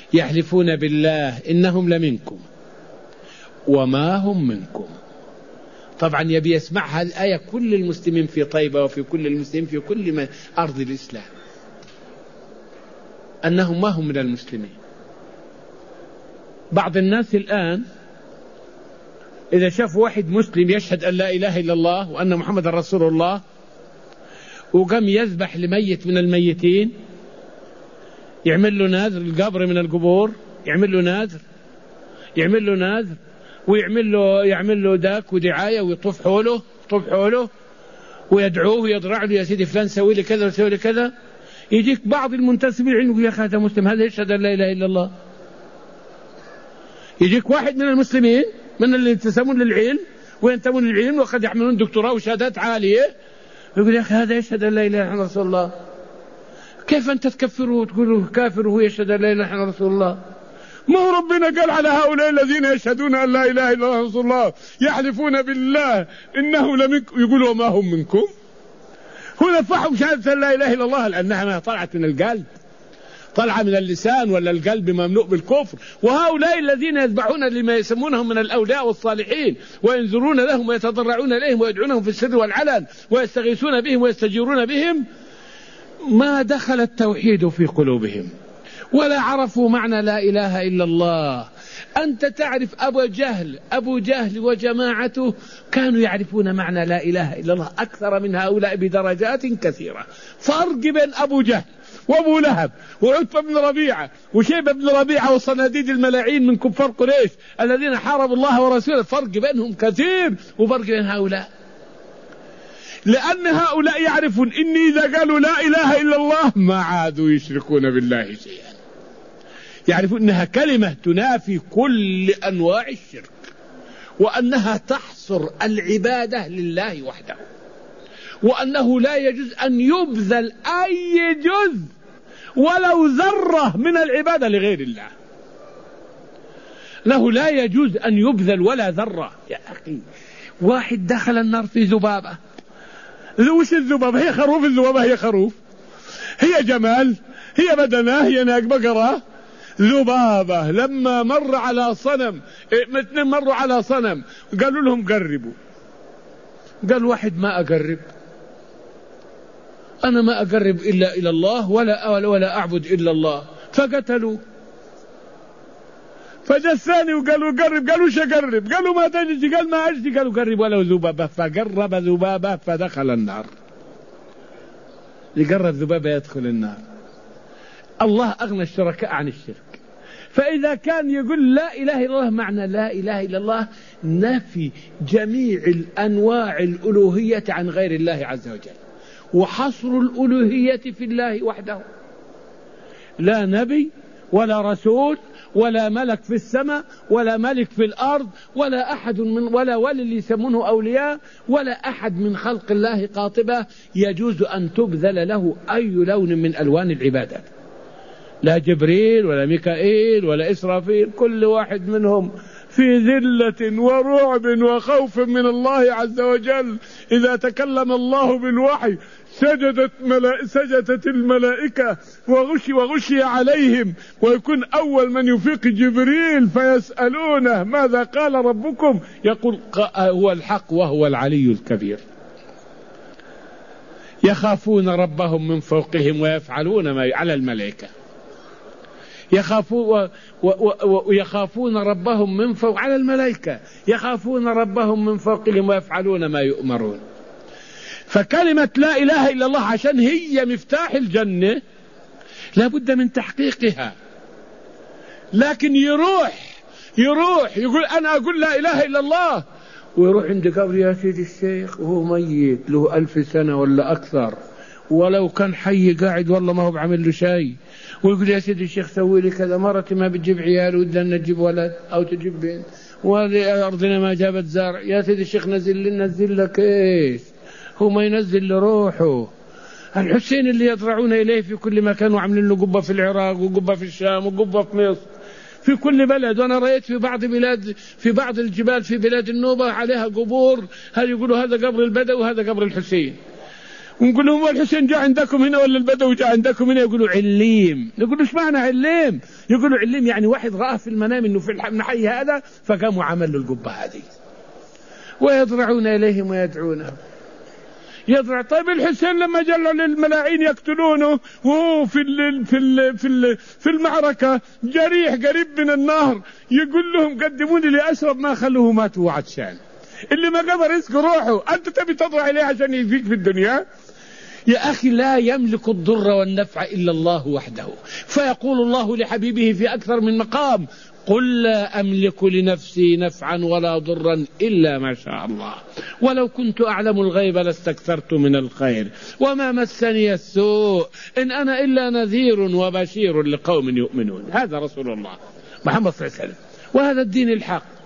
يحلفون بالله إنهم لمنكم وما هم منكم. طبعا يبي يسمعها الآية كل المسلمين في طيبة وفي كل المسلمين في كل أرض الإسلام، أنهم ما هم من المسلمين. بعض الناس الآن إذا شاف واحد مسلم يشهد أن لا إله إلا الله وأن محمد رسول الله وقام يذبح لميت من الميتين، يعمل له نذر، القبر من القبور يعمل له نذر ويعمل له داك ودعاية ويطوف حوله ويدعوه ويضرع له: يا سيدي فلان سوي لي كذا وسوي لي كذا. يجيك بعض المنتسبين يقول: يا أخي هذا مسلم، هذا يشهد أن لا إله إلا الله. يجيك واحد من المسلمين من اللي ينتسبون للعلم وينتمون للعلم وقد يحملون دكتوراه وشهادات عالية، يقول: يا أخي هذا يشهد أن لا إله إلا رسول الله. كيف أنت تكفره وتقوله كافر وهو يشهد أن لا إله إلا رسول الله؟ ما هو ربنا قال على هؤلاء الذين يشهدون أن لا إله إلا رسول الله يحلفون بالله إنه لمنكم، يقولوا ما هم منكم. هنا فحوا شهادة أن لا إله إلا الله لأنها ما طلعت من القلب، طلع من اللسان، ولا القلب مملوء بالكفر. وهؤلاء الذين يذبحون لما يسمونهم من الأولياء والصالحين وينذرون لهم ويتضرعون إليهم ويدعونهم في السر والعلن ويستغيثون بهم ويستجيرون بهم، ما دخل التوحيد في قلوبهم ولا عرفوا معنى لا إله إلا الله. أنت تعرف أبو جهل وجماعته كانوا يعرفون معنى لا إله إلا الله أكثر من هؤلاء بدرجات كثيرة. فرق بين أبو جهل وأبو لهب وعتبة بن ربيعة وشيبة بن ربيعة والصناديد الملاعين من كفار قريش الذين حاربوا الله ورسوله، فرق بينهم كثير وفرق بين هؤلاء، لأن هؤلاء يعرفون إن إذا قالوا لا إله إلا الله ما عادوا يشركون بالله شيئا، يعرفون أنها كلمة تنافي كل أنواع الشرك، وأنها تحصر العبادة لله وحده، وأنه لا يجوز أن يبذل أي جزء ولو ذرة من العبادة لغير الله. له لا يجوز أن يبذل ولا ذرة. يا أخي واحد دخل النار في ذبابة، وش الذبابة؟ هي خروف، الذبابة هي خروف، هي جمال، هي بدنة، هي ناق بقرة. ذبابة لما مر على صنم، اثنين مروا على صنم قالوا لهم قربوا، قال واحد ما أقرب، أنا ما أقرب إلا إلى الله ولا أعبد إلا الله، فقتلوا. فجاء الثاني وقالوا قرب، قالوا شو قرب؟ قالوا ما تجي، قال ما أجدي، قالوا قرب ولو ذبابة، فقرب ذبابة فدخل النار. يقرب ذبابة يدخل النار. الله أغنى الشركاء عن الشرك. فإذا كان يقول لا إله إلا الله، معنى لا إله إلا الله نفي جميع الأنواع الألوهية عن غير الله عز وجل، وحصر الألوهية في الله وحده، لا نبي ولا رسول ولا ملك في السماء ولا ملك في الأرض ولا أحد ولا ولي اللي يسمونه أولياء ولا أحد من خلق الله قاطبة يجوز أن تبذل له أي لون من ألوان العبادات، لا جبريل ولا ميكائيل ولا إسرافيل، كل واحد منهم في ذلة ورعب وخوف من الله عز وجل. إذا تكلم الله بالوحي سجدت الملائكة وغشي عليهم، ويكون أول من يفيق جبريل فيسألونه ماذا قال ربكم؟ يقول هو الحق وهو العلي الكبير. يخافون ربهم من فوقهم ويفعلون ما على الملائكة، يخافون ربهم من فوق على الملائكة، يخافون ربهم من فوقهم ويفعلون ما يؤمرون. فكلمة لا إله إلا الله عشان هي مفتاح الجنة لا بد من تحقيقها. لكن يروح يقول أنا أقول لا إله إلا الله، ويروح عند قبر يا سيدي الشيخ وهو ميت له 1000 سنة ولا أكثر، ولو كان حي قاعد والله ما هو بعمل له شيء، ويقول يا سيدي الشيخ سوي لي كذا، مرتي ما بتجيب عيال ودنا نجيب ولد أو تجيب بنت، وأرضنا ما جابت زرع، يا سيدي الشيخ نزل لك إيش؟ هو ما ينزل لروحه. الحسين اللي يضرعون إليه في كل مكان وعاملين له قبة في العراق وقبة في الشام وقبة في مصر في كل بلد. وأنا رأيت في بعض الجبال في بلاد النوبة عليها قبور، هل يقولوا هذا قبر البدوي وهذا قبر الحسين، ونقول لهم والحسين جاء عندكم هنا ولا البدوي جاء عندكم هنا؟ يقولوا عليم. نقول ايش معنى عليم؟ يقولوا عليم يعني واحد رأى في المنام انه في الحي هذا فقام وعمل له القبة هذه. ويضرعون اليهم ويدعونهم يضرع. طيب الحسين لما جلوا للملاعين يقتلونه وهو في المعركة جريح قريب من النهر، يقول لهم قدموني لأشرب ما خلوه ماتوا عطشان. اللي ما قدر يسقي روحه أنت تبي تضرع إليه عشان يفيك في الدنيا؟ يا أخي لا يملك الضر والنفع إلا الله وحده. فيقول الله لحبيبه في أكثر من مقام: قل لا أملك لنفسي نفعا ولا ضرا إلا ما شاء الله، ولو كنت أعلم الغيب لاستكثرت من الخير وما مسني السوء إن أنا إلا نذير وبشير لقوم يؤمنون. هذا رسول الله محمد صلى الله عليه وسلم، وهذا الدين الحق.